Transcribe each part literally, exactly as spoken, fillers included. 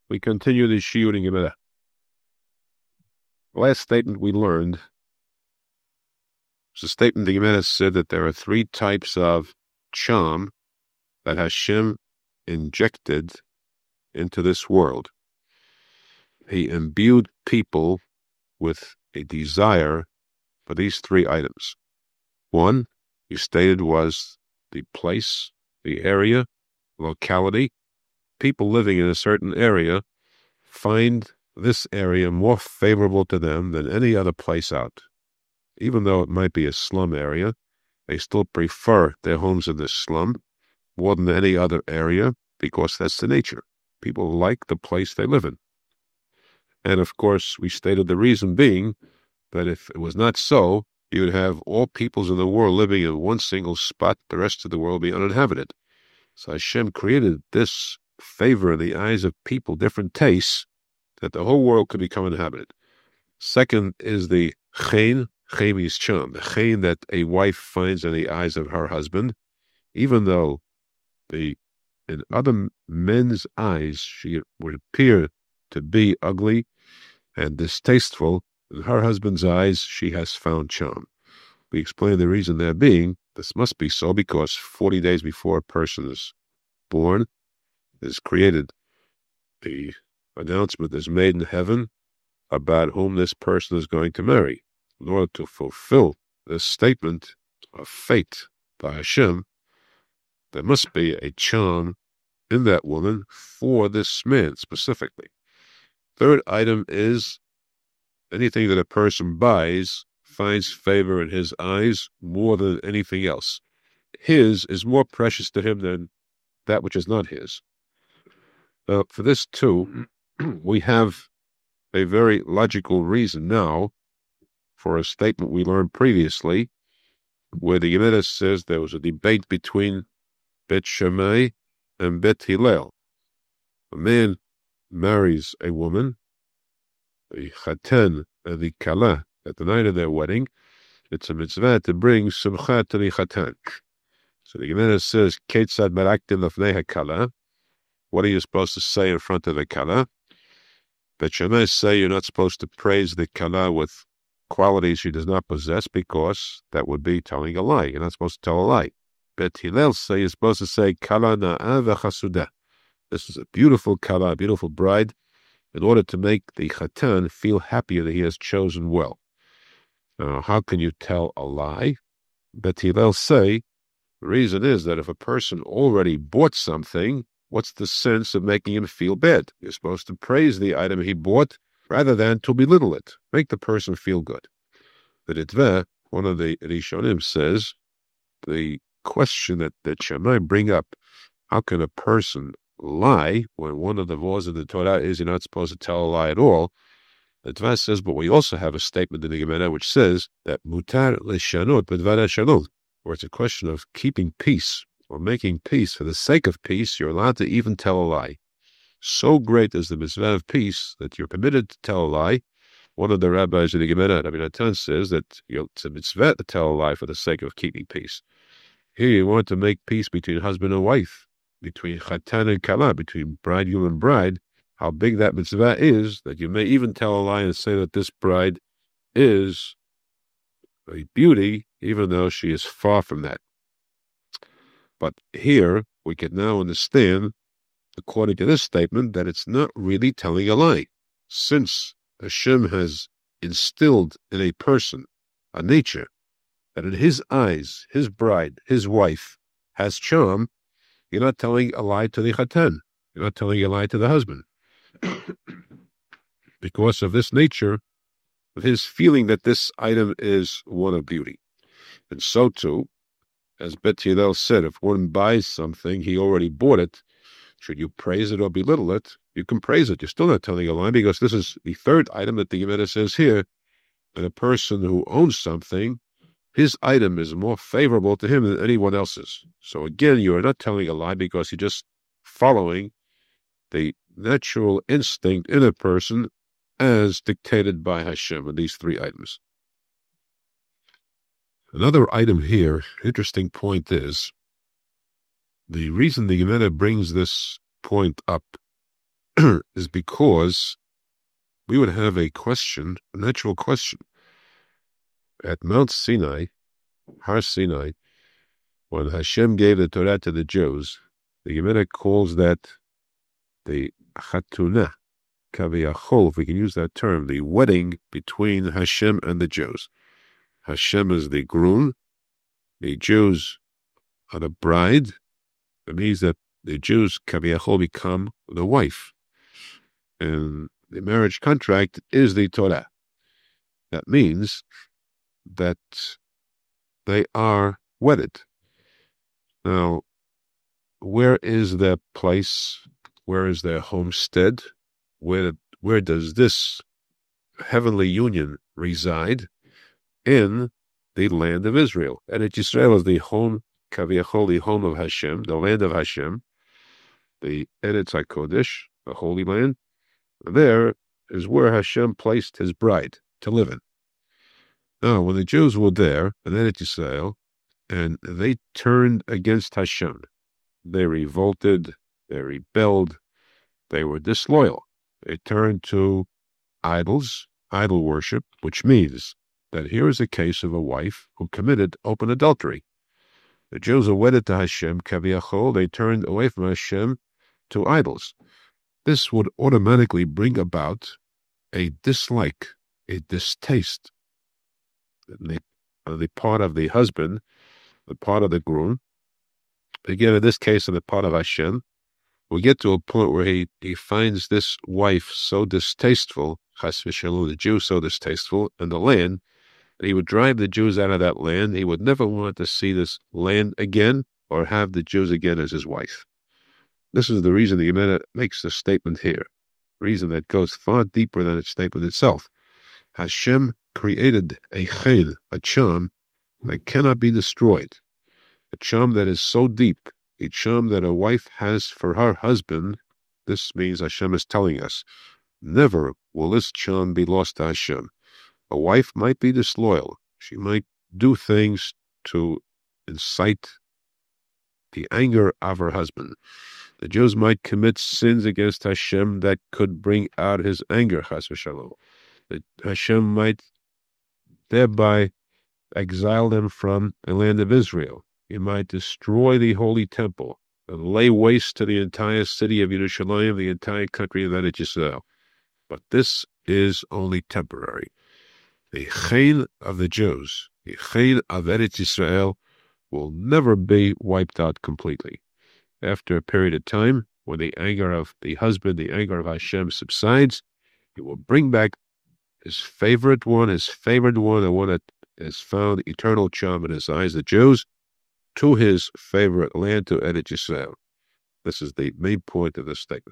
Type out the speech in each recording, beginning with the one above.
We continue the Shiur in Gemara. The last statement we learned was a statement the Gemara said that there are three types of charm that Hashem injected into this world. He imbued people with a desire for these three items. One, you stated, was the place, the area, locality. People living in a certain area find this area more favorable to them than any other place out. Even though it might be a slum area, they still prefer their homes in this slum more than any other area because that's the nature. People like the place they live in. And of course, we stated the reason being that if it was not so, you would have all peoples in the world living in one single spot, the rest of the world be uninhabited. So Hashem created this favor in the eyes of people, different tastes, that the whole world could become inhabited. Second is the chen, chen means charm, the chen that a wife finds in the eyes of her husband, even though the in other men's eyes she would appear to be ugly and distasteful, in her husband's eyes she has found charm. We explain the reason there being, this must be so because forty days before a person is born, is created, the announcement is made in heaven about whom this person is going to marry. In order to fulfill this statement of fate by Hashem, there must be a charm in that woman for this man specifically. Third item is anything that a person buys finds favor in his eyes more than anything else. His is more precious to him than that which is not his. Uh, for this too, we have a very logical reason now for a statement we learned previously, where the Gemara says there was a debate between Bet Shammai and Bet Hillel. A man marries a woman, the Chatan and the Kala, at the night of their wedding. It's a mitzvah to bring Simcha to the Chatan. So the Gemara says, Ketzad Baraktim Lafnei HaKala. What are you supposed to say in front of the Kala? Bet Shammai say you're not supposed to praise the Kala with qualities she does not possess because that would be telling a lie. You're not supposed to tell a lie. Bet Hillel say you're supposed to say Kala Na'a V'Chasudah. This is a beautiful Kala, a beautiful bride, in order to make the Chatan feel happier that he has chosen well. Now, how can you tell a lie? Bet Hillel say the reason is that if a person already bought something, what's the sense of making him feel bad? You're supposed to praise the item he bought rather than to belittle it. Make the person feel good. The Ritva, one of the Rishonim, says the question that, that Shammai bring up, how can a person lie when one of the laws of the Torah is you're not supposed to tell a lie at all? The Ritva says, but we also have a statement in the Gemara which says that mutar leshanot b'dvar shalom, where it's a question of keeping peace or making peace for the sake of peace, you're allowed to even tell a lie. So great is the mitzvah of peace that you're permitted to tell a lie. One of the rabbis in the Gemara, Rabbi Natan, says that it's a mitzvah to tell a lie for the sake of keeping peace. Here you want to make peace between husband and wife, between chatan and kala, between bridegroom and bride. How big that mitzvah is that you may even tell a lie and say that this bride is a beauty, even though she is far from that. But here we can now understand, according to this statement, that it's not really telling a lie. Since Hashem has instilled in a person a nature that in his eyes, his bride, his wife, has charm, you're not telling a lie to the chatan. You're not telling a lie to the husband. Because of this nature, of his feeling that this item is one of beauty. And so too, as Bet Hillel said, if one buys something, he already bought it, should you praise it or belittle it, you can praise it. You're still not telling a lie because this is the third item that the Gemara says here, that a person who owns something, his item is more favorable to him than anyone else's. So again, you are not telling a lie because you're just following the natural instinct in a person as dictated by Hashem in these three items. Another item here, interesting point is, the reason the Gemara brings this point up is because we would have a question, a natural question. At Mount Sinai, Har Sinai, when Hashem gave the Torah to the Jews, the Gemara calls that the Chatunah, Kaviyachol, if we can use that term, the wedding between Hashem and the Jews. Hashem is the groom, the Jews are the bride. It means that the Jews, Kaviyachol, become the wife. And the marriage contract is the Torah. That means that they are wedded. Now, where is their place? Where is their homestead? Where, where does this heavenly union reside? In the land of Israel. And Israel is the home, Kaviyachol, the home of Hashem, the land of Hashem, the Eretz HaKodesh, the Holy Land. There is where Hashem placed his bride to live in. Now, when the Jews were there, in Eretz Israel, and they turned against Hashem, they revolted, they rebelled, they were disloyal. They turned to idols, idol worship, which means that here is a case of a wife who committed open adultery. The Jews are wedded to Hashem, Kaviyachol, they turned away from Hashem to idols. This would automatically bring about a dislike, a distaste on the, on the part of the husband, the part of the groom. Again, in this case, on the part of Hashem, we get to a point where he, he finds this wife so distasteful, Chas v'shalom, the Jew so distasteful, and the land, that he would drive the Jews out of that land. He would never want to see this land again or have the Jews again as his wife. This is the reason the Gemara makes the statement here, a reason that goes far deeper than its statement itself. Hashem created a chen, a charm, that cannot be destroyed, a charm that is so deep, a charm that a wife has for her husband. This means Hashem is telling us, never will this charm be lost to Hashem. A wife might be disloyal. She might do things to incite the anger of her husband. The Jews might commit sins against Hashem that could bring out his anger, chas v'shalom. That Hashem might thereby exile them from the land of Israel. He might destroy the holy temple and lay waste to the entire city of Yerushalayim, the entire country of Eretz Yisrael. But this is only temporary. The chen of the Jews, the chen of Eretz Yisrael, will never be wiped out completely. After a period of time, when the anger of the husband, the anger of Hashem subsides, he will bring back his favorite one, his favorite one, the one that has found eternal charm in his eyes, the Jews, to his favorite land, to Eretz Yisrael. This is the main point of this statement.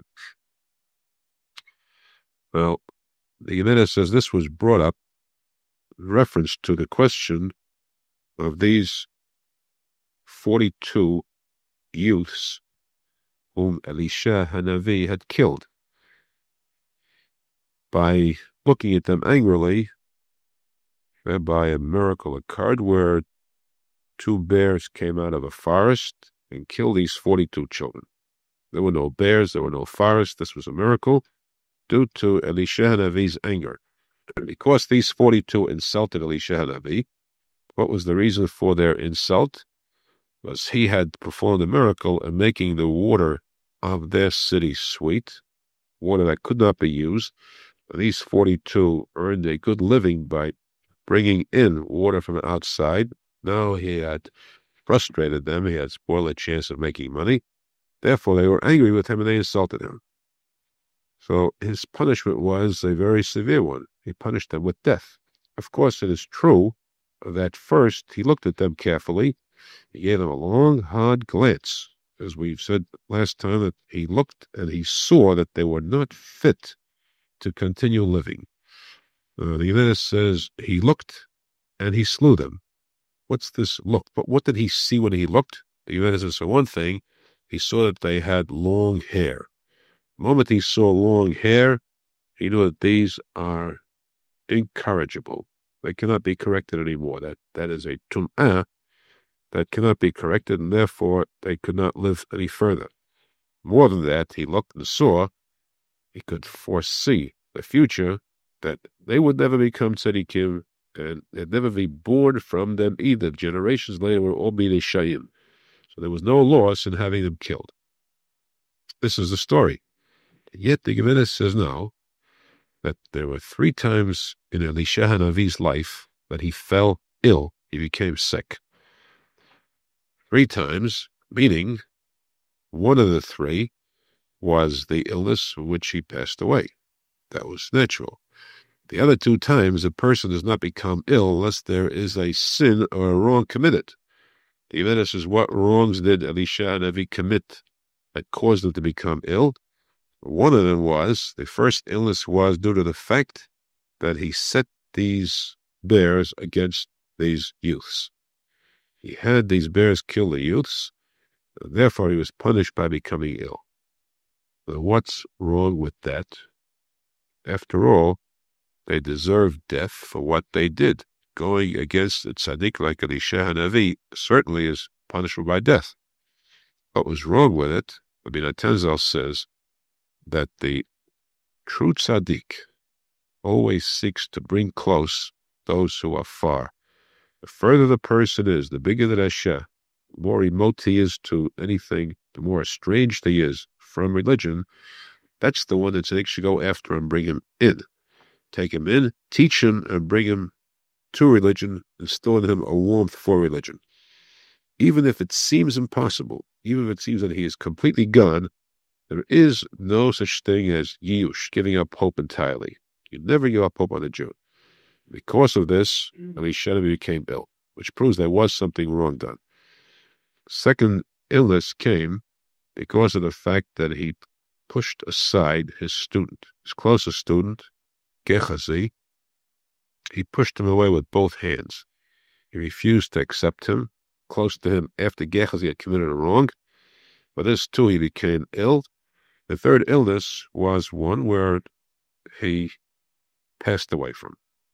Well, the Gemara says this was brought up in reference to the question of these forty-two youths whom Elisha Hanavi had killed. By looking at them angrily, whereby a miracle occurred where two bears came out of a forest and killed these forty-two children. There were no bears, there were no forests. This was a miracle due to Elisha Hanavi's anger. Because these forty-two insulted Elisha Hanavi, what was the reason for their insult? Was he had performed a miracle in making the water of their city sweet, water that could not be used. These forty-two earned a good living by bringing in water from outside. Now he had frustrated them. He had spoiled a chance of making money. Therefore, they were angry with him and they insulted him. So his punishment was a very severe one. He punished them with death. Of course, it is true that first he looked at them carefully. He gave them a long, hard glance. As we've said last time, that he looked and he saw that they were not fit to continue living. Uh, the Gemara says he looked and he slew them. What's this look? But what did he see when he looked? The Gemara says, for one thing, he saw that they had long hair. The moment he saw long hair, he knew that these are incorrigible. They cannot be corrected anymore. That that is a tum'ah that cannot be corrected, and therefore they could not live any further. More than that, he looked and saw he could foresee the future, that they would never become tzaddikim, and they'd never be born from them either. Generations later would all be Rishayim. So there was no loss in having them killed. This is the story. Yet the Gemara says now that there were three times in Elisha Hanavi's life that he fell ill, he became sick. Three times, meaning one of the three was the illness from which he passed away. That was natural. The other two times, a person does not become ill unless there is a sin or a wrong committed. The Gemara says, what wrongs did Elisha Hanavi commit that caused him to become ill? One of them was, the first illness was due to the fact that he set these bears against these youths. He had these bears kill the youths, and therefore he was punished by becoming ill. Now, what's wrong with that? After all, they deserved death for what they did. Going against a tzaddik like Elisha Hanavi certainly is punishable by death. What was wrong with it? Rabbi Tanzal says that the true tzaddik always seeks to bring close those who are far. The further the person is, the bigger the rasha, the more remote he is to anything, the more estranged he is from religion. That's the one that tzaddik should go after and bring him in. Take him in, teach him, and bring him to religion, instill in him a warmth for religion. Even if it seems impossible, even if it seems that he is completely gone, there is no such thing as yiyush, giving up hope entirely. You never give up hope on a Jew. Because of this, Elisha Hanavi became ill, which proves there was something wrong done. Second illness came because of the fact that he pushed aside his student, his closest student, Gehazi. He pushed him away with both hands. He refused to accept him, close to him, after Gehazi had committed a wrong. For this, too, he became ill. The third illness was one where he passed away from.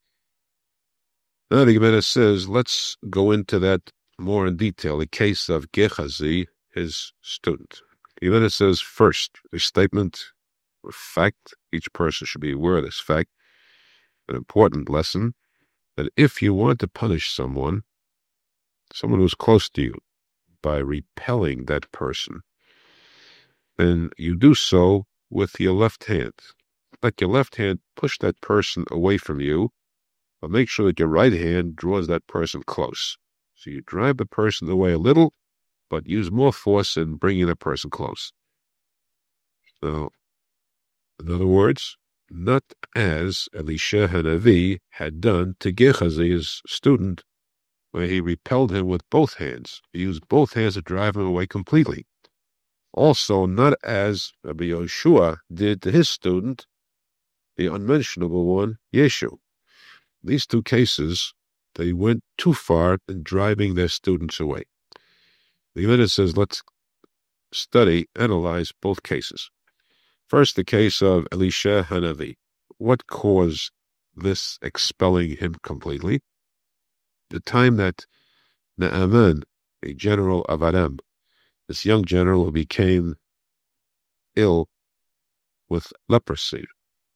Now the Gemara says, let's go into that more in detail, the case of Gehazi, his student. The Gemara says, first, a statement or fact, each person should be aware of this fact, an important lesson, that if you want to punish someone, someone who's close to you, by repelling that person, then you do so with your left hand. Let your left hand push that person away from you, but make sure that your right hand draws that person close. So you drive the person away a little, but use more force in bringing the person close. So, in other words, not as Elisha Hanavi had done to Gehazi, his student, where he repelled him with both hands. He used both hands to drive him away completely. Also, not as Rabbi Yoshua did to his student, the unmentionable one, Yeshu. These two cases, they went too far in driving their students away. The Gemara says, let's study, analyze both cases. First, the case of Elisha Hanavi. What caused this expelling him completely? The time that Naaman, a general of Aram, this young general who became ill with leprosy.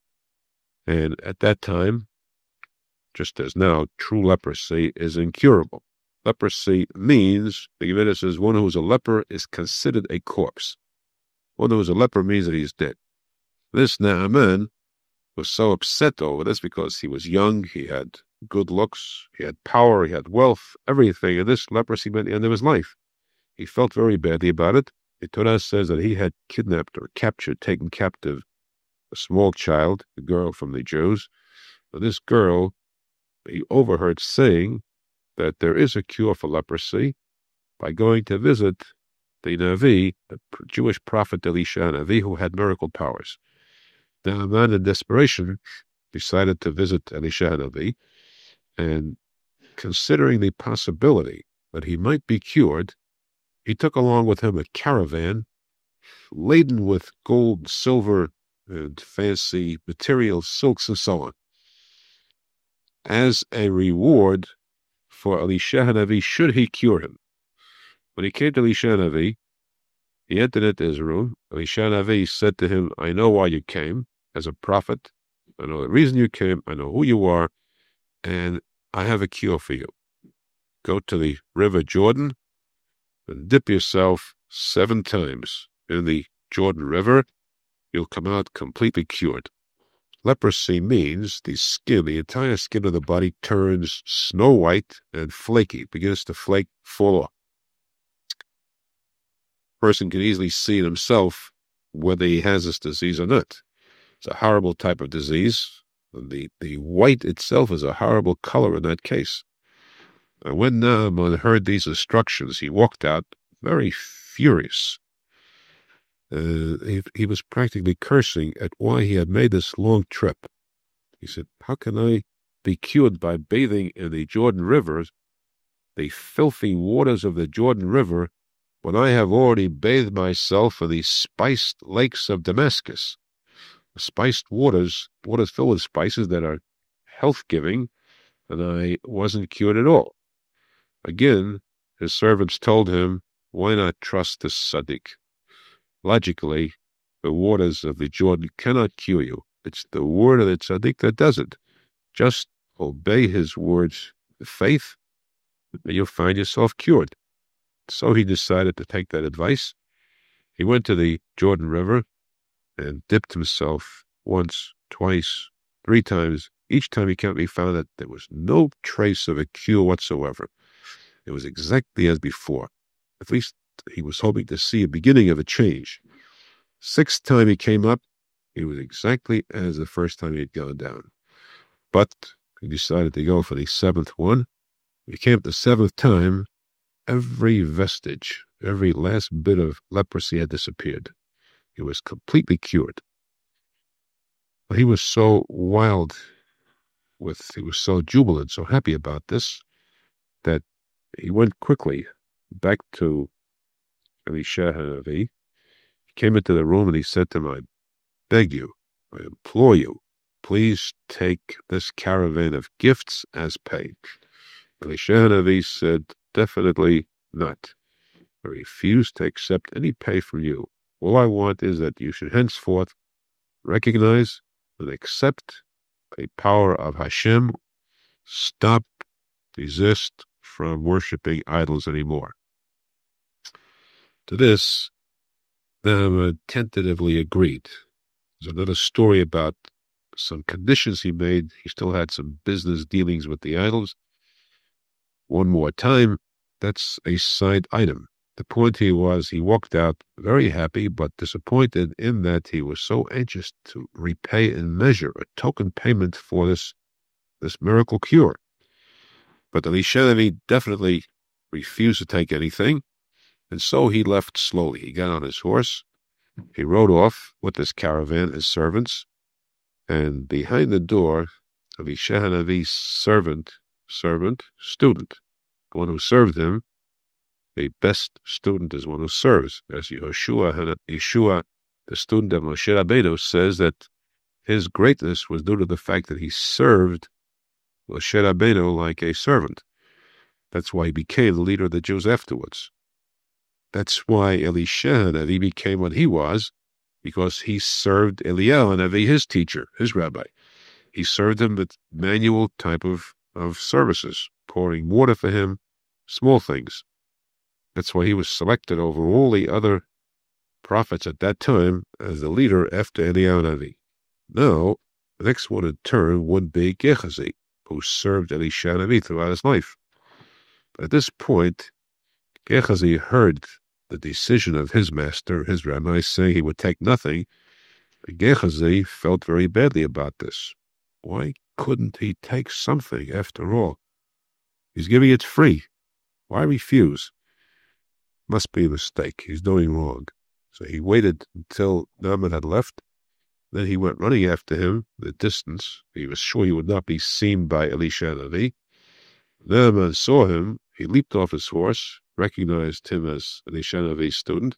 And at that time, just as now, true leprosy is incurable. Leprosy means, the Gemara says, one who is a leper is considered a corpse. One who is a leper means that he is dead. This Naaman was so upset over this because he was young, he had good looks, he had power, he had wealth, everything, and this leprosy meant the end of his life. He felt very badly about it. The Torah says that he had kidnapped or captured, taken captive, a small child, a girl from the Jews. But this girl, he overheard saying that there is a cure for leprosy by going to visit the Navi, the Jewish prophet Elisha Hanavi, who had miracle powers. Naaman, in desperation, decided to visit Elisha Hanavi, and considering the possibility that he might be cured, he took along with him a caravan laden with gold, silver, and fancy materials, silks, and so on. As a reward for Elisha Hanavi, should he cure him. When he came to Elisha Hanavi, he entered into his room. Elisha Hanavi said to him, I know why you came. as a prophet. I know the reason you came. I know who you are. And I have a cure for you. Go to the river Jordan and dip yourself seven times in the Jordan River. You'll come out completely cured. Leprosy means the skin, the entire skin of the body turns snow white and flaky, begins to flake, fall off. A person can easily see in himself whether he has this disease or not. It's a horrible type of disease. The, the white itself is a horrible color in that case. And when Naaman heard these instructions, he walked out very furious. Uh, he, he was practically cursing at why he had made this long trip. He said, how can I be cured by bathing in the Jordan River, the filthy waters of the Jordan River, when I have already bathed myself in the spiced lakes of Damascus? The spiced waters, waters filled with spices that are health-giving, and I wasn't cured at all. Again, his servants told him, why not trust the Tzaddik? Logically, the waters of the Jordan cannot cure you. It's the word of the Tzaddik that does it. Just obey his words with faith, and you'll find yourself cured. So he decided to take that advice. He went to the Jordan River and dipped himself once, twice, three times. Each time he came, he found that there was no trace of a cure whatsoever. It was exactly as before. At least he was hoping to see a beginning of a change. Sixth time he came up, he was exactly as the first time he had gone down. But he decided to go for the seventh one. He came up the seventh time, every vestige, every last bit of leprosy had disappeared. He was completely cured. He was so wild with, he was so jubilant, so happy about this, that he went quickly back to Elisha Hanavi. He came into the room and he said to him, I beg you, I implore you, please take this caravan of gifts as pay. Elisha Hanavi said, definitely not. I refuse to accept any pay from you. All I want is that you should henceforth recognize and accept a power of Hashem. Stop, desist from worshiping idols anymore. To this, Naaman tentatively agreed. There's another story about some conditions he made. He still had some business dealings with the idols. One more time, that's a side item. The point here was he walked out very happy but disappointed in that he was so anxious to repay in measure a token payment for this, this miracle cure. But Elisha Hanavi definitely refused to take anything, and so he left slowly. He got on his horse, he rode off with this caravan, his servants, and behind the door, Elisha Hanavi's servant, servant, student, the one who served him, the best student is one who serves. As Yeshua, Yeshua, the student of Moshe Rabbeinu, says that his greatness was due to the fact that he served Moshe Rabbeinu like a servant. That's why he became the leader of the Jews afterwards. That's why Elisha Hanavi became what he was, because he served Eliyahu Hanavi, his teacher, his rabbi. He served him with manual type of, of services, pouring water for him, small things. That's why he was selected over all the other prophets at that time as the leader after Eliyahu Hanavi. Now, the next one in turn would be Gehazi, who served Elisha Hanavi throughout his life. But at this point, Gehazi heard the decision of his master, his rabbi, saying he would take nothing. And Gehazi felt very badly about this. Why couldn't he take something after all? He's giving it free. Why refuse? Must be a mistake. He's doing wrong. So he waited until Naaman had left. Then he went running after him the distance. He was sure he would not be seen by Elisha Hanavi. Naaman saw him. He leaped off his horse, recognized him as Elisha Hanavi's student,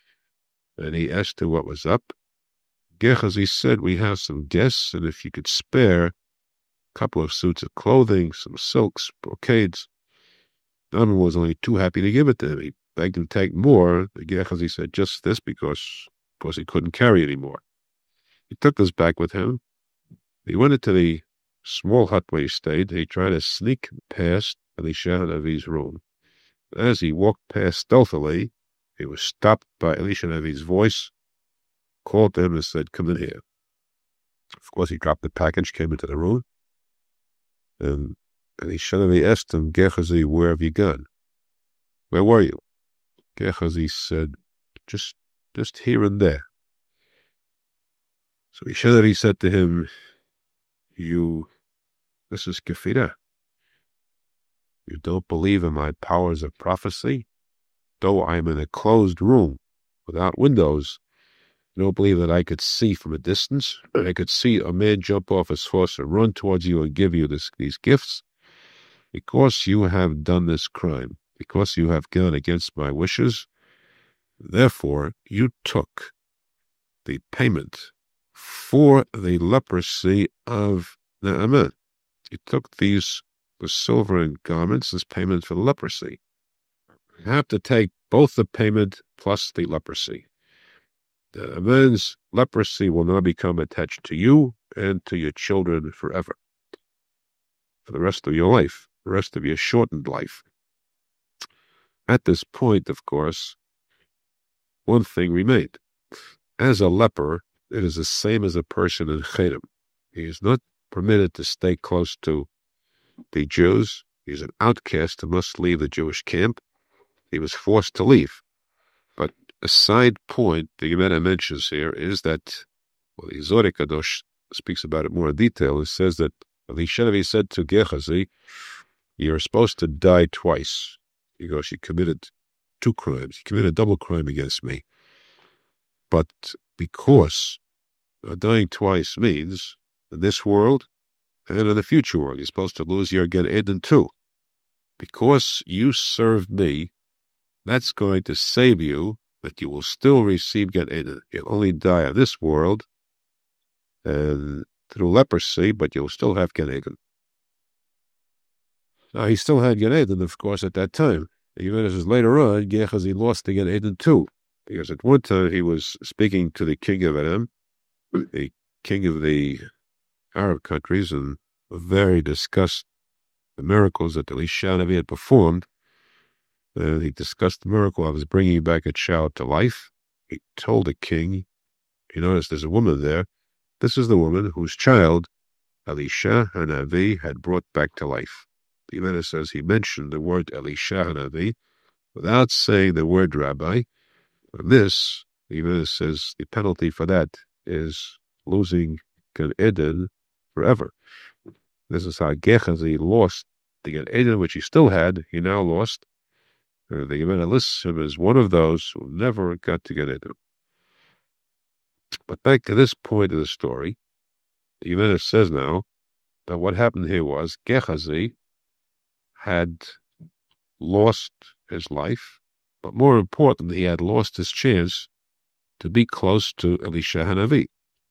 and he asked him what was up. Gehazi said, we have some guests, and if you could spare a couple of suits of clothing, some silks, brocades. Naaman was only too happy to give it to him. He begged him to take more. Gehazi said just this because, because he couldn't carry any more. He took us back with him. He went into the small hut where he stayed. He tried to sneak past Elisha Hanavi's room. As he walked past stealthily, he was stopped by Elisha Hanavi's voice, called to him and said, "Come in here." Of course, he dropped the package, came into the room, and Elisha Hanavi asked him, "Gehazi, where have you gone? Where were you?" Gehazi said, just, just here and there. So Elisha Hanavi said to him, You, this is kefira. You don't believe in my powers of prophecy? Though I am in a closed room without windows, you don't believe that I could see from a distance? I could see a man jump off his horse and run towards you and give you this, these gifts? Because you have done this crime, because you have gone against my wishes, therefore you took the payment for the leprosy of Naaman. You took these the silver and garments as payment for the leprosy. You have to take both the payment plus the leprosy. Naaman's leprosy will now become attached to you and to your children forever, for the rest of your life, the rest of your shortened life. At this point, of course, one thing remained. As a leper, it is the same as a person in Chedem. He is not permitted to stay close to the Jews. He is an outcast who must leave the Jewish camp. He was forced to leave. But a side point the Gemara mentions here is that, well, the Zohar Kadosh speaks about it more in detail. It says that Elisha Hanavi said to Gehazi, "You're supposed to die twice, because you committed two crimes. You committed a double crime against me. But because uh, dying twice means in this world and in the future world, you're supposed to lose your Gan Eden too. Because you served me, that's going to save you, but you will still receive Gan Eden. You'll only die in this world and through leprosy, but you'll still have Gan Eden." Now, he still had Gan Eden, of course, at that time. Even as later on, Gehazi lost the Gan Eden too, because at one time he was speaking to the king of Edom, the king of the Arab countries, and very discussed the miracles that Elisha Hanavi had performed. And he discussed the miracle of his bringing back a child to life. He told the king, he noticed there's a woman there. This is the woman whose child Elisha Hanavi had brought back to life. The Gemara says he mentioned the word Elisha Hanavi without saying the word rabbi. And this, the Gemara says, the penalty for that is losing Gan Eden forever. This is how Gehazi lost the Gan Eden, which he still had. He now lost. Uh, the Gemara lists him as one of those who never got to Gan Eden. But back to this point of the story, the Gemara says now that what happened here was Gehazi had lost his life, but more important, he had lost his chance to be close to Elisha Hanavi.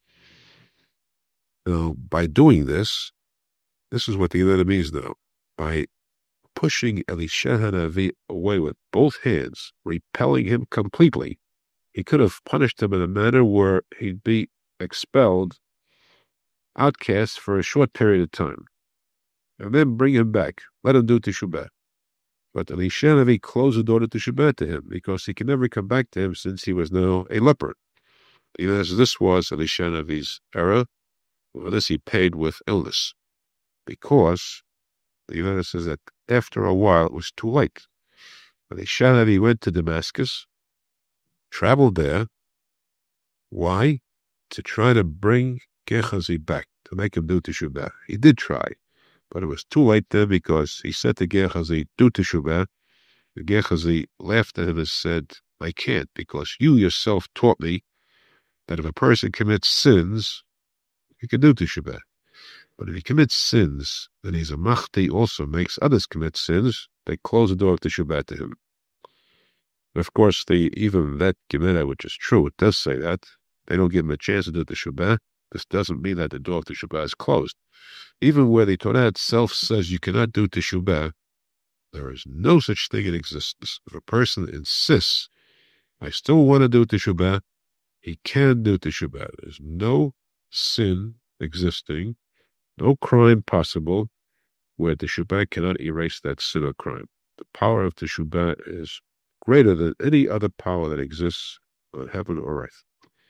Now, by doing this, this is what the Gemara means now. By pushing Elisha Hanavi away with both hands, repelling him completely, he could have punished him in a manner where he'd be expelled, outcast for a short period of time, and then bring him back, let him do teshubah. But Elisha Hanavi closed the door to teshubah to him, because he could never come back to him since he was now a leper. Even as this was Elisha Hanavi's error, for this he paid with illness, because the Gemara says that after a while it was too late. Elisha Hanavi went to Damascus, traveled there. Why? To try to bring Gehazi back, to make him do teshubah. He did try, but it was too late then, because he said to Gehazi, "Do teshubah." Gehazi laughed at him and said, "I can't, because you yourself taught me that if a person commits sins, he can do teshubah. But if he commits sins, then he's a machti, also makes others commit sins. They close the door of teshubah to him." And of course, the, even that Gemara, which is true, it does say that. They don't give him a chance to do teshubah. This doesn't mean that the door of teshubah is closed. Even where the Torah itself says you cannot do teshubah, there is no such thing in existence. If a person insists, "I still want to do teshubah," he can do teshubah. There's no sin existing, no crime possible where teshubah cannot erase that sin or crime. The power of teshubah is greater than any other power that exists on heaven or earth.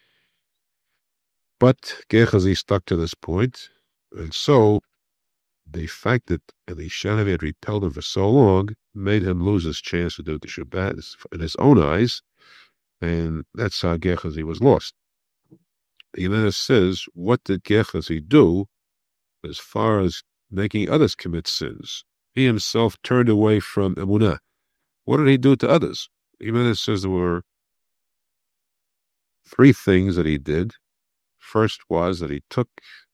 But Gehazi stuck to this point, and so the fact that Elisha had repelled him for so long made him lose his chance to do teshubah in his own eyes, and that's how Gehazi was lost. The Gemara says, what did Gehazi do as far as making others commit sins? He himself turned away from Emunah. What did he do to others? The Gemara says there were three things that he did. First was that he took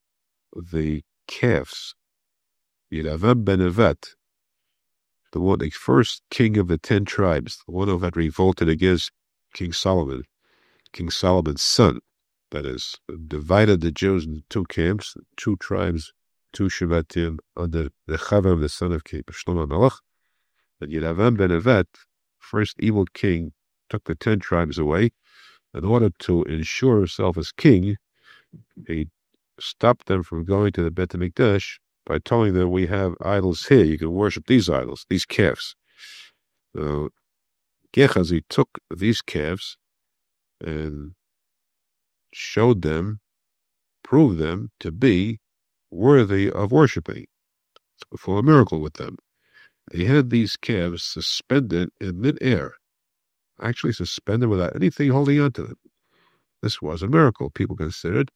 the calves, Yeravam ben Nevat, the one, the first king of the ten tribes, the one who had revolted against King Solomon, King Solomon's son, that is, divided the Jews into two camps, two tribes, two Shevatim, under Rechavam, the son of King Shlomo Melech. And Yeravam ben Nevat, first evil king, took the ten tribes away. In order to ensure himself as king, he stopped them from going to the Beit HaMikdash by telling them, we have idols here, you can worship these idols, these calves. So Gehazi took these calves and showed them, proved them to be worthy of worshiping. Perform a miracle with them. He had these calves suspended in midair, actually suspended without anything holding on to them. This was a miracle, people considered.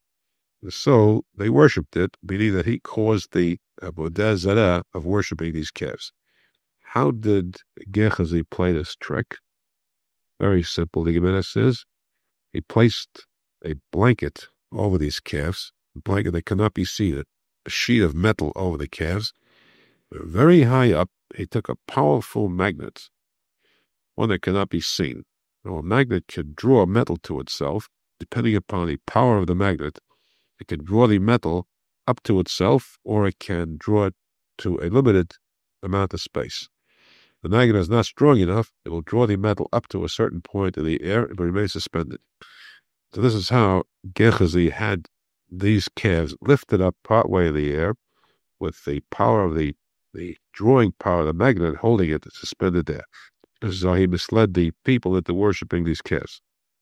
So they worshipped it, meaning that he caused the Avodah Zarah of worshipping these calves. How did Gehazi play this trick? Very simple. The Gemara says he placed a blanket over these calves, a blanket that cannot be seen, a sheet of metal over the calves. Very high up, he took a powerful magnet, one that cannot be seen. Now, a magnet can draw metal to itself, depending upon the power of the magnet. It can draw the metal up to itself, or it can draw it to a limited amount of space. The magnet is not strong enough, it will draw the metal up to a certain point in the air, and remain suspended. So this is how Gehazi had these calves lifted up partway in the air, with the power of the, the drawing power of the magnet holding it suspended there. This is how he misled the people into worshipping these calves.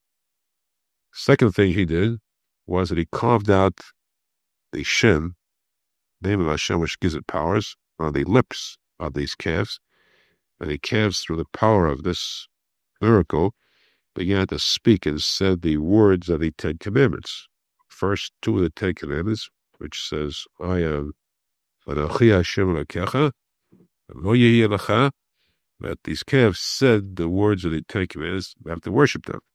Second thing he did was that he carved out the Shem, name of Hashem, which gives it powers, on the lips of these calves. And the calves, through the power of this miracle, began to speak and said the words of the Ten Commandments. First two of the Ten Commandments, which says, I am Anochi Hashem Elokecha, Lo Yehiyeh Lecha, that these calves said the words of the Ten Commandments, we have to worship them.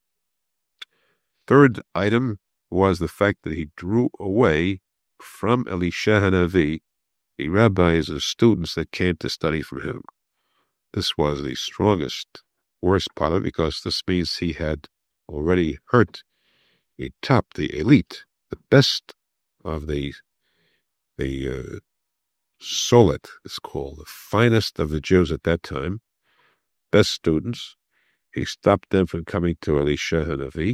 Third item was the fact that he drew away from Elisha Hanavi the rabbis and students that came to study from him. This was the strongest, worst part of it, because this means he had already hurt a top, the elite, the best of the, the uh, Solet, it's called, the finest of the Jews at that time, best students. He stopped them from coming to Elisha Hanavi.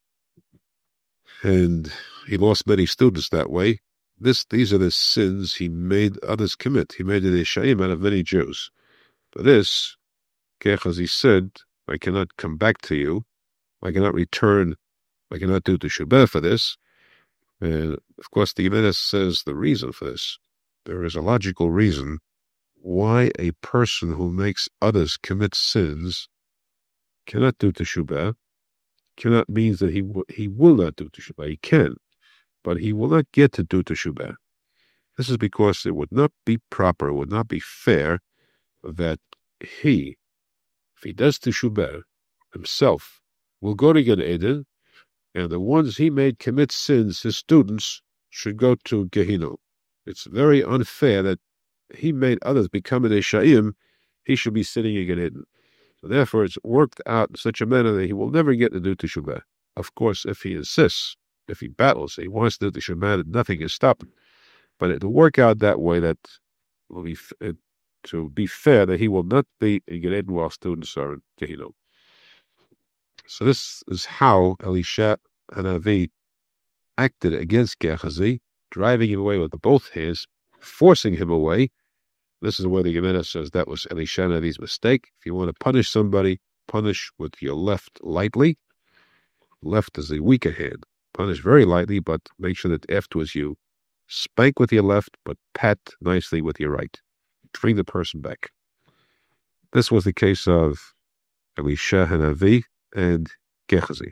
And he lost many students that way. This, these are the sins he made others commit. He made an Ishaim out of many Jews. For this, Gehazi said, I cannot come back to you. I cannot return. I cannot do teshubah for this. And, of course, the Gemara says the reason for this. There is a logical reason why a person who makes others commit sins cannot do teshubah. Cannot means that he w- he will not do teshubah. He can, but he will not get to do teshubah. This is because it would not be proper, it would not be fair that he, if he does teshubah himself, will go to Gan Eden, and the ones he made commit sins, his students, should go to Gehinnom. It's very unfair that he made others become an Eshaim, he should be sitting in Gan Eden. So therefore, it's worked out in such a manner that he will never get to do teshubah. Of course, if he insists, if he battles, he wants to do teshubah, nothing is stopping. But it will work out that way that will be it, to be fair that he will not be in Gan Eden while students are in Gehinnom. So this is how Elisha Hanavi acted against Gehazi, driving him away with both hands, forcing him away. This is where the Gemara says that was Elisha Navi's mistake. If you want to punish somebody, punish with your left lightly. Left is the weaker hand. Punish very lightly, but make sure that afterwards you spank with your left, but pat nicely with your right. Bring the person back. This was the case of Elisha Hanavi and Gehazi.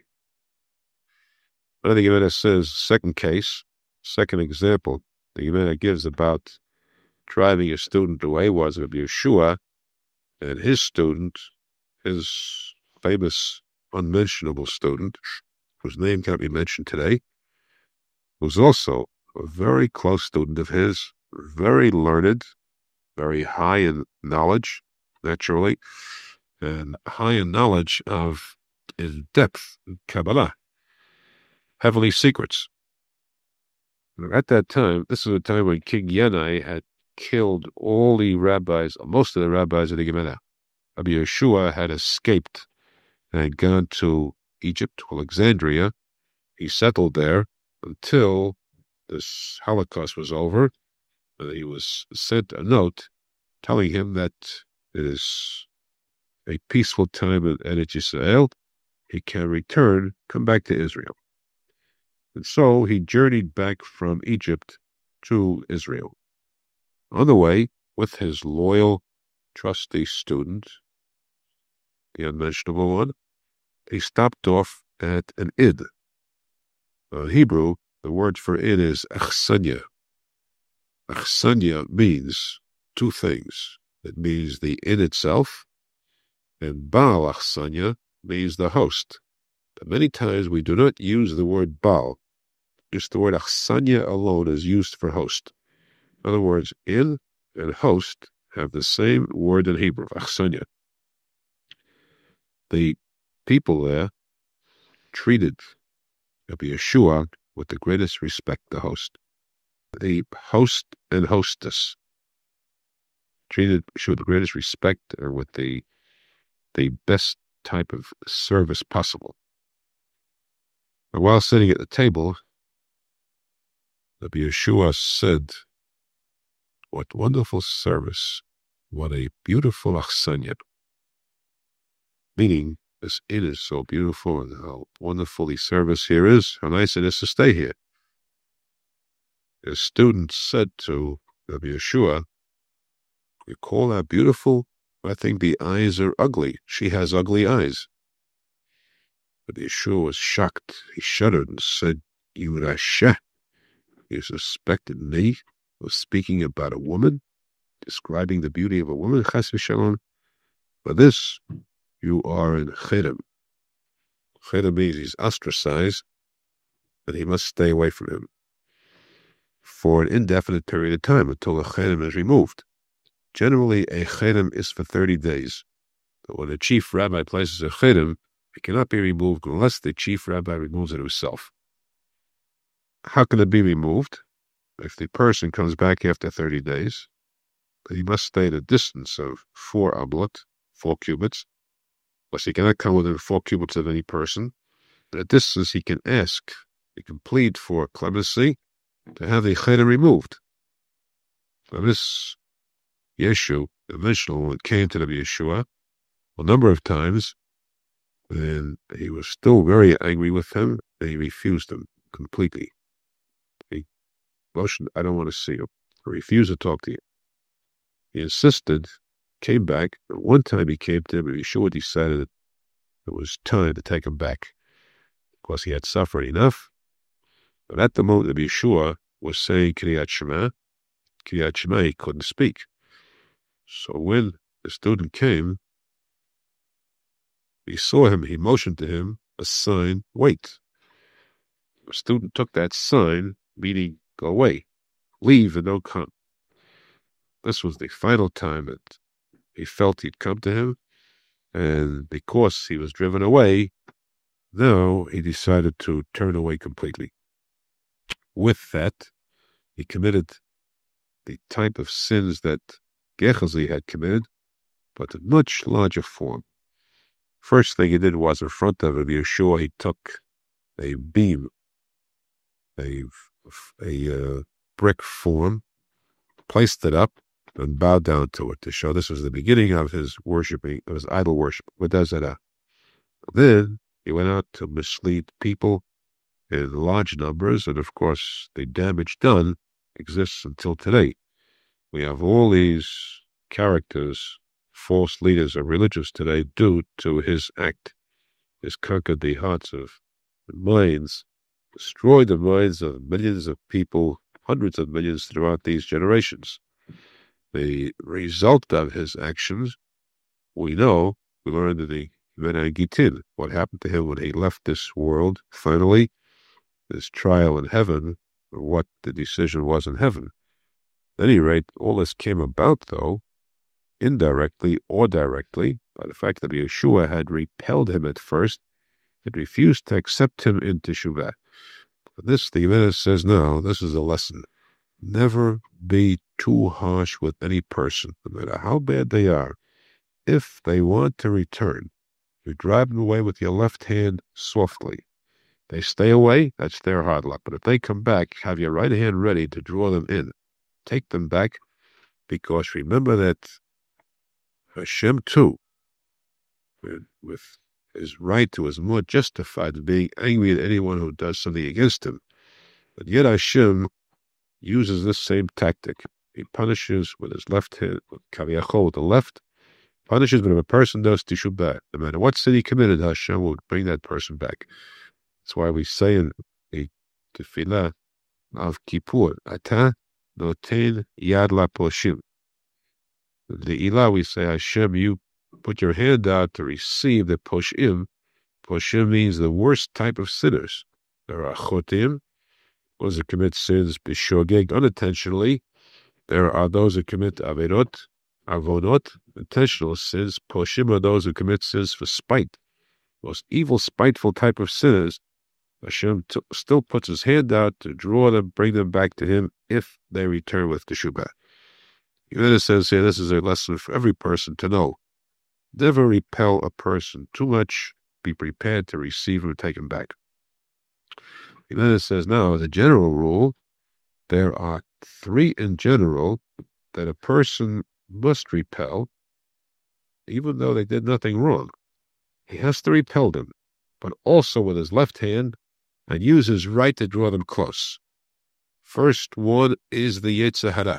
Another Gemara says, second case, second example, the Gemara gives about driving a student away was of Yeshua, and his student, his famous unmentionable student, whose name can't be mentioned today, was also a very close student of his, very learned, very high in knowledge, naturally, and high in knowledge of in depth in Kabbalah, heavenly secrets. At that time, this was a time when King Yanai had killed all the rabbis, most of the rabbis of the Gemara. Rabbi Yeshua had escaped and had gone to Egypt, to Alexandria. He settled there until this Holocaust was over. And he was sent a note telling him that it is a peaceful time in Eretz Yisrael. He can return, come back to Israel. And so he journeyed back from Egypt to Israel. On the way, with his loyal, trusty student, the unmentionable one, he stopped off at an id. In Hebrew, the word for id is achsanya. Achsanya means two things. It means the inn itself, and Baal achsanya means the host. But many times we do not use the word Baal. Just the word achsanya alone is used for host. In other words, inn and host have the same word in Hebrew, achsanya. The people there treated Rabbi Yeshua with the greatest respect, the host. The host and hostess treated Yeshua with the greatest respect or with the, the best type of service possible. But while sitting at the table, Rabbi Yeshua said, "What wonderful service, what a beautiful achsanya." Meaning, this inn is so beautiful and how wonderful the service here is, how nice it is to stay here. His student said to Rabbi Yeshua, "You call that beautiful? I think the eyes are ugly. She has ugly eyes." But Yeshua was shocked. He shuddered and said, "You Rasha, you suspected me of speaking about a woman, describing the beauty of a woman, chas v'shalom. For this, you are in cherem." Cherem means he's ostracized, and he must stay away from him for an indefinite period of time until the cherem is removed. Generally, a cherem is for thirty days. But when a chief rabbi places a cherem, it cannot be removed unless the chief rabbi removes it himself. How can it be removed? If the person comes back after thirty days, he must stay at a distance of four ablot, four cubits. Plus, he cannot come within four cubits of any person. At a distance, he can ask, he can plead for clemency to have the cherem removed. Now, this Yeshu, the original one, came to the Yeshua a number of times, and he was still very angry with him, and he refused him completely. He motioned, "I don't want to see you." He refused to talk to you. He insisted, came back, and one time he came to him, and Yeshua decided that it was time to take him back, because he had suffered enough. But at the moment that Yeshua was saying Kriyat Shema, Kriyat Shema, he couldn't speak. So when the student came, he saw him, he motioned to him a sign, "Wait." The student took that sign, meaning go away, leave and don't come. This was the final time that he felt he'd come to him, and because he was driven away, now he decided to turn away completely. With that, he committed the type of sins that Gehazi had committed, but in much larger form. First thing he did was in front of Rabbi Yeshua, he took a beam, a, a uh, brick form, placed it up, and bowed down to it to show this was the beginning of his worshiping, of his idol worship. Then he went out to mislead people in large numbers, and of course, the damage done exists until today. We have all these characters, false leaders of religions today, due to his act. He's conquered the hearts of the minds, destroyed the minds of millions of people, hundreds of millions throughout these generations. The result of his actions, we know, we learned in the Menai Gitin, what happened to him when he left this world, finally, this trial in heaven, or what the decision was in heaven. At any rate, all this came about, though, indirectly or directly, by the fact that Yeshua had repelled him at first, had refused to accept him in Teshuvah. For this, the Gemara says, no, this is a lesson. Never be too harsh with any person, no matter how bad they are. If they want to return, you drive them away with your left hand softly. They stay away, that's their hard luck. But if they come back, have your right hand ready to draw them in. Take them back, because remember that Hashem too, with his right to, is more justified in being angry at anyone who does something against him. But yet Hashem uses this same tactic. He punishes with his left hand, with Kaviyachol, with the left, punishes, but if a person does teshubah, no matter what sin he committed, Hashem will bring that person back. That's why we say in the tefillah of Kippur, Ata noten yad laposhim. The Ilah, we say, Hashem, you put your hand out to receive the poshim. Poshim means the worst type of sinners. There are chotim, those who commit sins b'shogeg, unintentionally. There are those who commit averot, avonot, intentional sins. Poshim are those who commit sins for spite. Most evil, spiteful type of sinners. Hashem t- still puts his hand out to draw them, bring them back to him if they return with teshubah. Yonah says here, this is a lesson for every person to know. Never repel a person too much. Be prepared to receive him and take him back. Yonah says, now, as a general rule, there are three in general that a person must repel, even though they did nothing wrong. He has to repel them, but also with his left hand, and use his right to draw them close. First one is the Yetzer Hara.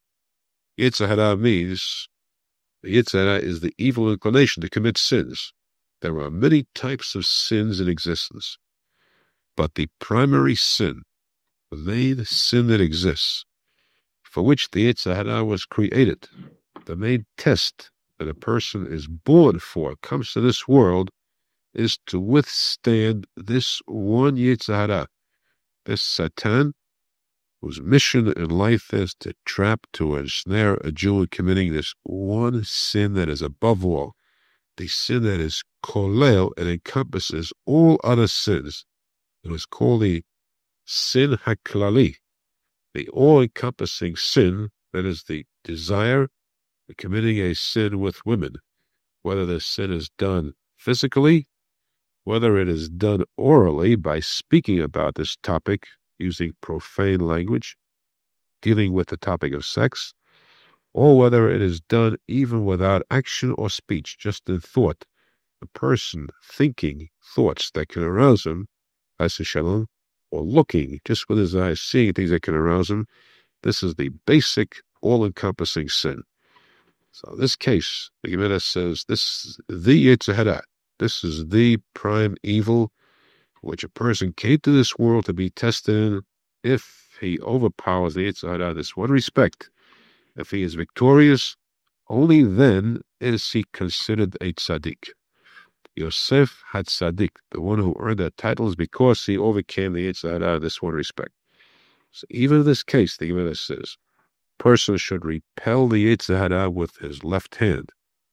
Yetzer Hara means, the Yetzer Hara is the evil inclination to commit sins. There are many types of sins in existence, but the primary sin, the main sin that exists, for which the Yetzer Hara was created, the main test that a person is born for, comes to this world, is to withstand this one Yetzer Hara, this Satan, whose mission in life is to trap, to ensnare a Jew in committing this one sin that is above all, the sin that is kolel and encompasses all other sins. It is called the sin haklali, the all-encompassing sin that is the desire of committing a sin with women, whether the sin is done physically, whether it is done orally by speaking about this topic, using profane language, dealing with the topic of sex, or whether it is done even without action or speech, just in thought, a person thinking thoughts that can arouse him, as a shalom, or looking just with his eyes, seeing things that can arouse him. This is the basic, all-encompassing sin. So in this case, the Gemara says, this is the Yetzer Hara. This is the prime evil which a person came to this world to be tested in. If he overpowers the Yetzer Hara, this one respect, if he is victorious, only then is he considered a tzaddik. Yosef had tzaddik, the one who earned that title, is because he overcame the Yetzer Hara in this one respect. So even in this case, the Gemara says, a person should repel the Yetzer Hara with his left hand.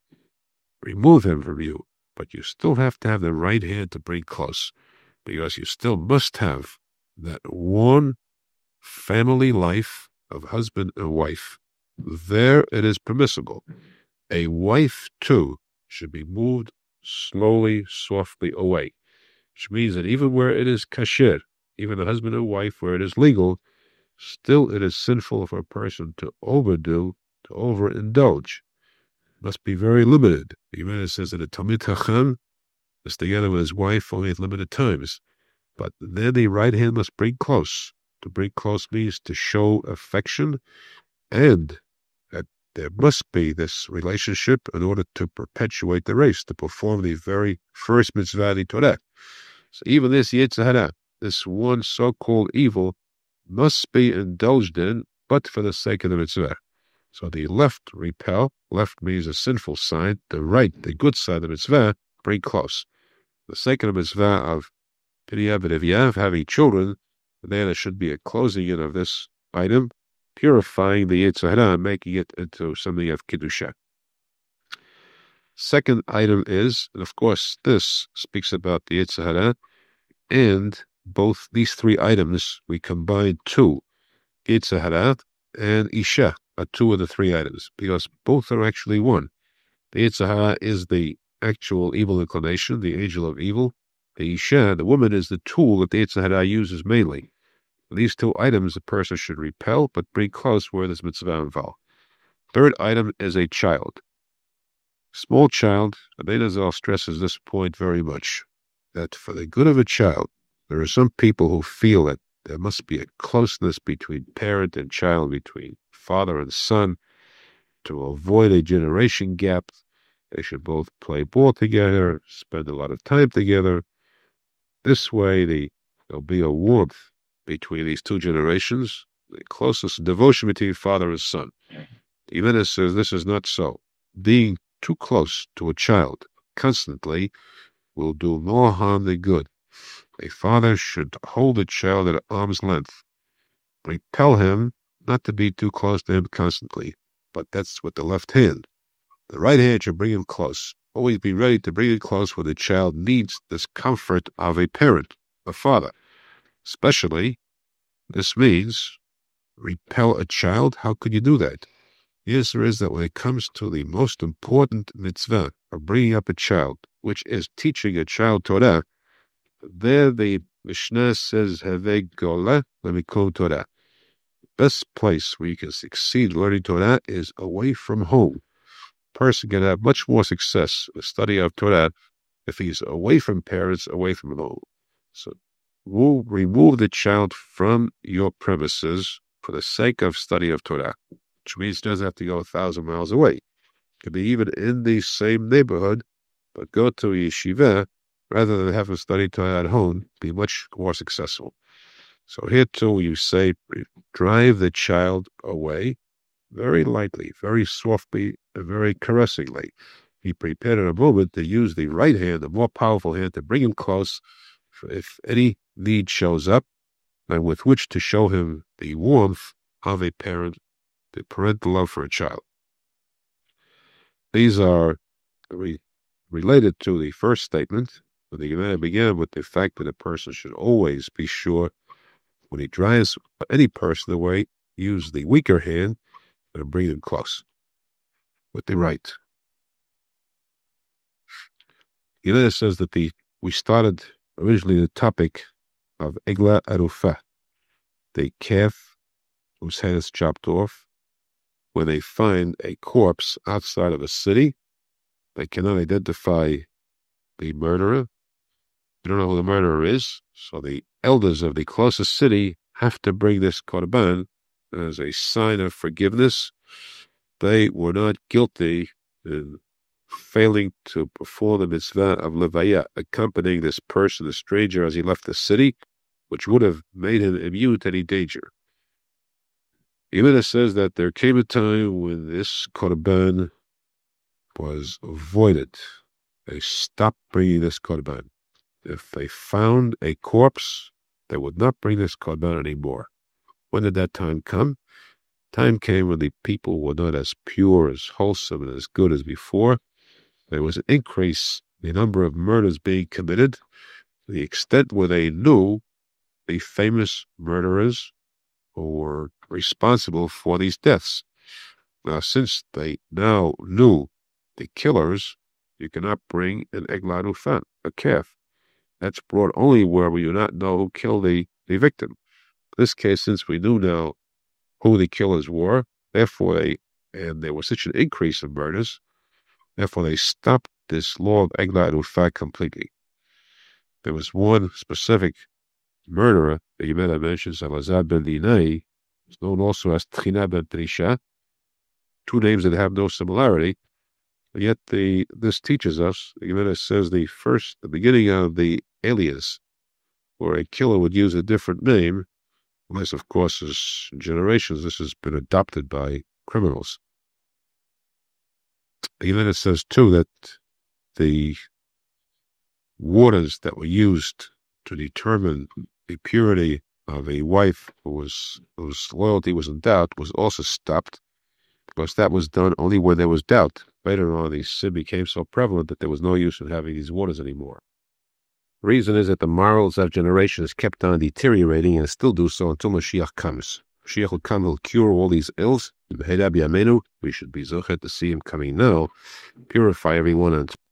Remove him from you, but you still have to have the right hand to bring close, because you still must have that one family life of husband and wife. There it is permissible. A wife, too, should be moved slowly, softly away, which means that even where it is kasher, even a husband and wife, where it is legal, still it is sinful for a person to overdo, to overindulge. Must be very limited. Even it says that a Talmid Chacham is together with his wife only at limited times. But then the right hand must bring close. To bring close means to show affection, and that there must be this relationship in order to perpetuate the race, to perform the very first mitzvah, the Torah. So even this Yetzer Hara, this one so-called evil, must be indulged in, but for the sake of the mitzvah. So the left repel, left means a sinful side, the right, the good side of the mitzvah, bring close. The sake of the mitzvah of Pidiyah, but if you have having children, then there should be a closing in of this item, purifying the Yetzer Hara and making it into something of Kiddusha. Second item is, and of course this speaks about the Yetzer Hara, and both these three items, we combine two, Yetzer Hara and Isha, are two of the three items, because both are actually one. The Yetzer Hara is the actual evil inclination, the angel of evil. The Isha, the woman, is the tool that the Yetzer Hara uses mainly. These two items a person should repel, but bring close where there's mitzvah involved. Third item is a child. Small child, Rabbeinu Zal stresses this point very much, that for the good of a child, there are some people who feel that there must be a closeness between parent and child, between father and son, to avoid a generation gap. They should both play ball together, spend a lot of time together. This way, the, there'll be a warmth between these two generations, the closest devotion between father and son. Jimenez says this is not so. Being too close to a child constantly will do more harm than good. A father should hold a child at arm's length. Repel him not to be too close to him constantly, but that's with the left hand. The right hand should bring him close. Always be ready to bring him close when the child needs this comfort of a parent, a father. Especially, this means repel a child. How could you do that? The answer is that when it comes to the most important mitzvah of bringing up a child, which is teaching a child Torah, there the Mishnah says, Havei gola lemikol Torah. The best place where you can succeed learning Torah is away from home. A person can have much more success in the study of Torah if he's away from parents, away from home. So we'll remove the child from your premises for the sake of study of Torah, which means it doesn't have to go a thousand miles away. It could be even in the same neighborhood, but go to a yeshiva rather than have him study Torah at home, be much more successful. So here too, you say, drive the child away very lightly, very softly, and very caressingly. Be prepared in a moment to use the right hand, the more powerful hand, to bring him close if any need shows up, and with which to show him the warmth of a parent, the parental love for a child. These are re- related to the first statement. The Gemara began with the fact that a person should always be sure when he drives any person away, use the weaker hand and bring them close with the right. Gemara says that the we started originally the topic of Egla Arufah, the calf whose head is chopped off. When they find a corpse outside of a city, they cannot identify the murderer. They don't know who the murderer is, so the elders of the closest city have to bring this korban as a sign of forgiveness. They were not guilty in failing to perform the mitzvah of levaya, accompanying this person, the stranger, as he left the city, which would have made him immune to any danger. Yemina says that there came a time when this korban was avoided. They stopped bringing this korban. If they found a corpse, they would not bring this korban anymore. When did that time come? Time came when the people were not as pure, as wholesome, and as good as before. There was an increase in the number of murders being committed, to the extent where they knew the famous murderers who were responsible for these deaths. Now, since they now knew the killers, you cannot bring an egla arufah, a calf. That's brought only where we do not know who killed the, the victim. In this case, since we knew now who the killers were, therefore they, and there was such an increase of murders, therefore they stopped this law of Eglah Ufak completely. There was one specific murderer, the Gemara mentions, Elazar ben Dinai, known also as Trina ben Trisha, two names that have no similarity, yet the this teaches us, the Gemara says the first, the beginning of the alias, where a killer would use a different name, unless, of course, as generations, this has been adopted by criminals. The Gemara says, too, that the waters that were used to determine the purity of a wife who was, whose loyalty was in doubt was also stopped, because that was done only when there was doubt. Later on, the sin became so prevalent that there was no use in having these waters anymore. The reason is that the morals of generations kept on deteriorating and still do so until Mashiach comes. Mashiach will come, will cure all these ills. We should be zochet to see him coming now, purify everyone and